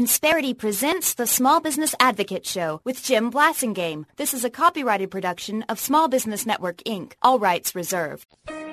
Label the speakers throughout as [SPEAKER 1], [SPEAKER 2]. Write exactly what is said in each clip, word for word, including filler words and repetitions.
[SPEAKER 1] Insperity presents the Small Business Advocate Show with Jim Blasingame. This is a copyrighted production of Small Business Network, Incorporated. All rights reserved.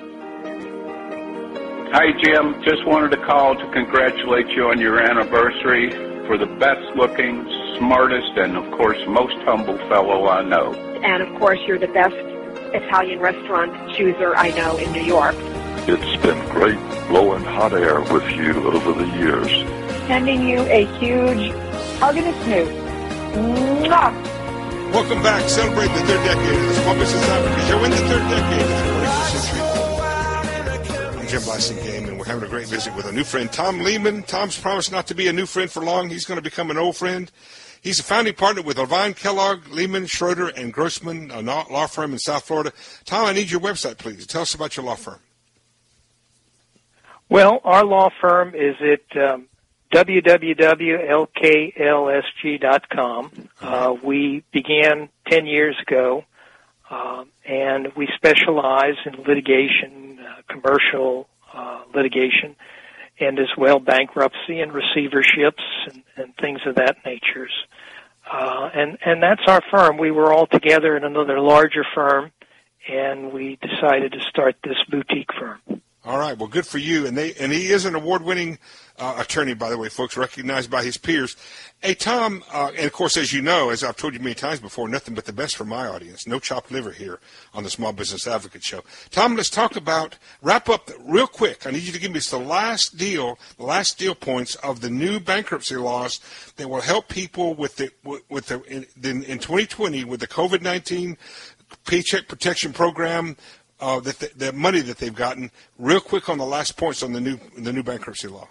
[SPEAKER 2] Hi, Jim. Just wanted to call to congratulate you on your anniversary. For the best-looking, smartest, and, of course, most humble fellow I know.
[SPEAKER 3] And, of course, you're the best Italian restaurant chooser I know in New York.
[SPEAKER 4] It's been great blowing hot air with you over the years.
[SPEAKER 3] Sending you a huge hug and a snoot. Mwah!
[SPEAKER 5] Welcome back. Celebrate the third decade of the Small Business Advocate Show in the third decade of the twenty-first century. I'm Jim Blasingame, and we're having a great visit with a new friend, Tom Lehman. Tom's promised not to be a new friend for long. He's going to become an old friend. He's a founding partner with Levine Kellogg, Lehman, Schroeder, and Grossman, a law firm in South Florida. Tom, I need your website, please. Tell us about your law firm.
[SPEAKER 6] Well, our law firm is at um, w w w dot l k l s g dot com. Uh, we began ten years ago, uh, and we specialize in litigation, uh, commercial uh, litigation, and as well bankruptcy and receiverships and, and things of that nature. Uh, and, and that's our firm. We were all together in another larger firm, and we decided to start this boutique firm.
[SPEAKER 5] All right. Well, good for you. And they and he is an award-winning uh, attorney, by the way, folks, recognized by his peers. Hey, Tom, uh, and, of course, as you know, as I've told you many times before, nothing but the best for my audience. No chopped liver here on the Small Business Advocate Show. Tom, let's talk about, wrap up real quick. I need you to give me the last deal, the last deal points of the new bankruptcy laws that will help people with the, with the in, in twenty twenty with the COVID nineteen Paycheck Protection Program. Uh, that the, the money that they've gotten, real quick on the last points on the new the new bankruptcy law.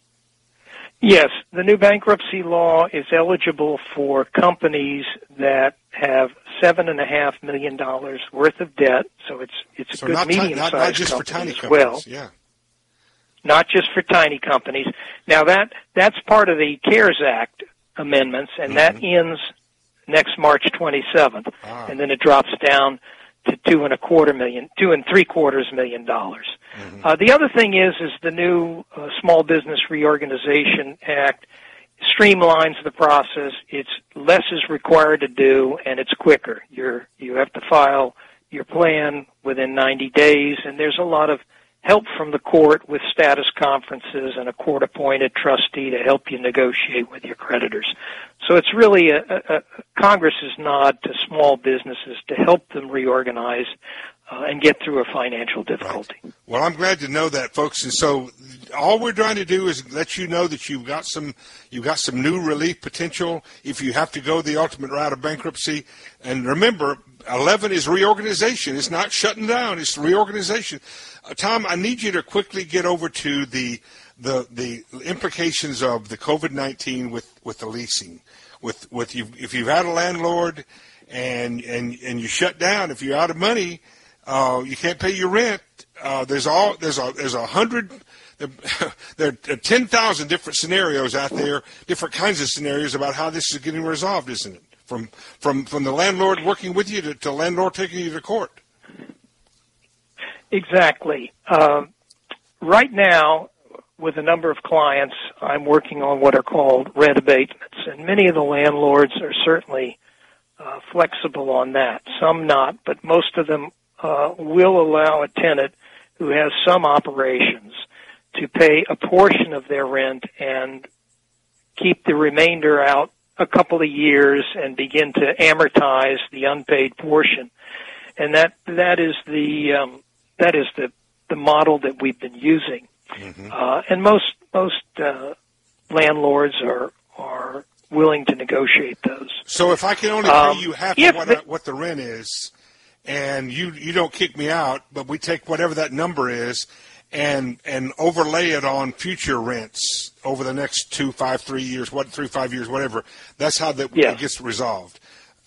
[SPEAKER 6] Yes, the new bankruptcy law is eligible for companies that have seven and a half million dollars worth of debt. So it's it's a
[SPEAKER 5] so
[SPEAKER 6] good
[SPEAKER 5] not
[SPEAKER 6] medium-sized
[SPEAKER 5] not, not just for tiny
[SPEAKER 6] as
[SPEAKER 5] companies.
[SPEAKER 6] Well.
[SPEAKER 5] Yeah.
[SPEAKER 6] Not just for tiny companies. Now that that's part of the CARES Act amendments, and mm-hmm. that ends next March twenty-seventh, ah. and then it drops down to two and a quarter million, two and three quarters million dollars. Mm-hmm. Uh, the other thing is, is the new uh, Small Business Reorganization Act streamlines the process. It's less is required to do, and it's quicker. You're you have to file your plan within ninety days, and there's a lot of help from the court with status conferences and a court-appointed trustee to help you negotiate with your creditors. So it's really a, a, a Congress's nod to small businesses to help them reorganize uh, and get through a financial difficulty.
[SPEAKER 5] Right. Well, I'm glad to know that, folks. And so all we're trying to do is let you know that you've got some you've got some new relief potential if you have to go the ultimate route of bankruptcy. And remember, eleven is reorganization. It's not shutting down. It's reorganization. Uh, Tom, I need you to quickly get over to the the the implications of the COVID nineteen with, with the leasing. With with you, if you've had a landlord and and and you shut down, if you're out of money, uh, you can't pay your rent. Uh, there's all there's a there's a hundred. There are ten thousand different scenarios out there, different kinds of scenarios about how this is getting resolved, isn't it? From from from the landlord working with you to, to landlord taking you to court.
[SPEAKER 6] Exactly. Um, right now, with a number of clients, I'm working on what are called rent abatements, and many of the landlords are certainly uh, flexible on that. Some not, but most of them uh, will allow a tenant who has some operations to pay a portion of their rent and keep the remainder out a couple of years and begin to amortize the unpaid portion. And that that is the um, that is the the model that we've been using. Mm-hmm. Uh, and most most uh, landlords are are willing to negotiate those.
[SPEAKER 5] So if I can only
[SPEAKER 6] um,
[SPEAKER 5] pay you half of what, the, I, what the rent is, and you you don't kick me out, but we take whatever that number is and and overlay it on future rents over the next two, five, three years, what three, five years, whatever. That's how that yes. gets resolved.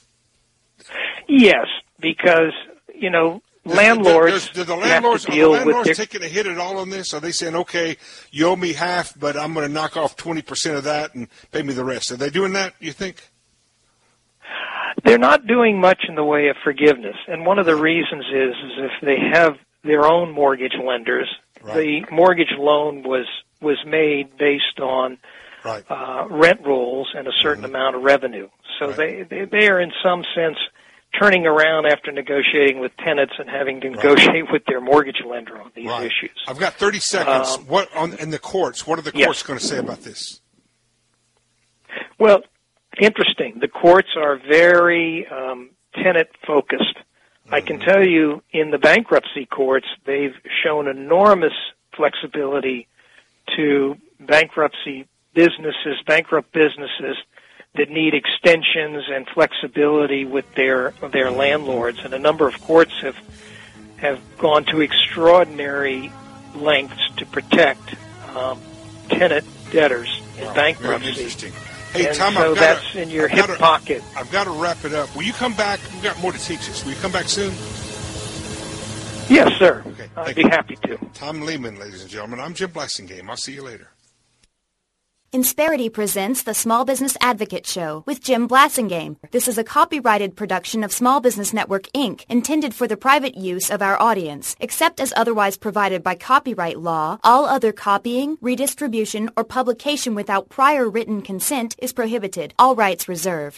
[SPEAKER 6] Yes, because you know. Landlords,
[SPEAKER 5] do, do, do the landlords,
[SPEAKER 6] have to deal
[SPEAKER 5] are the landlords
[SPEAKER 6] with their...
[SPEAKER 5] taking a hit at all on this? Are they saying, okay, you owe me half, but I'm going to knock off twenty percent of that and pay me the rest? Are they doing that, you think?
[SPEAKER 6] They're not doing much in the way of forgiveness. And one of the reasons is, is if they have their own mortgage lenders, right. The mortgage loan was, was made based on
[SPEAKER 5] right.
[SPEAKER 6] uh, rent rolls and a certain mm-hmm. amount of revenue. So right. they, they they are in some sense turning around after negotiating with tenants and having to negotiate right. with their mortgage lender on these
[SPEAKER 5] right.
[SPEAKER 6] issues.
[SPEAKER 5] I've got thirty seconds.
[SPEAKER 6] Um,
[SPEAKER 5] what on in the courts? What are the courts yes. going to say about this?
[SPEAKER 6] Well, interesting. The courts are very um, tenant-focused. Mm-hmm. I can tell you in the bankruptcy courts, they've shown enormous flexibility to bankruptcy businesses, bankrupt businesses that need extensions and flexibility with their their landlords. And a number of courts have have gone to extraordinary lengths to protect um, tenant debtors in wow, bankruptcy.
[SPEAKER 5] Very interesting. Hey,
[SPEAKER 6] and
[SPEAKER 5] Tom,
[SPEAKER 6] so
[SPEAKER 5] I've
[SPEAKER 6] that's
[SPEAKER 5] gotta,
[SPEAKER 6] in your
[SPEAKER 5] I've
[SPEAKER 6] hip
[SPEAKER 5] gotta,
[SPEAKER 6] pocket.
[SPEAKER 5] I've got to wrap it up. Will you come back? We've got more to teach us. Will you come back soon?
[SPEAKER 6] Yes, sir.
[SPEAKER 5] Okay,
[SPEAKER 6] I'd be
[SPEAKER 5] you.
[SPEAKER 6] happy to.
[SPEAKER 5] Tom Lehman, ladies and gentlemen. I'm Jim Blassingame. I'll see you later.
[SPEAKER 1] Insperity presents the Small Business Advocate Show with Jim Blassingame. This is a copyrighted production of Small Business Network, Incorporated, intended for the private use of our audience. Except as otherwise provided by copyright law, all other copying, redistribution, or publication without prior written consent is prohibited. All rights reserved.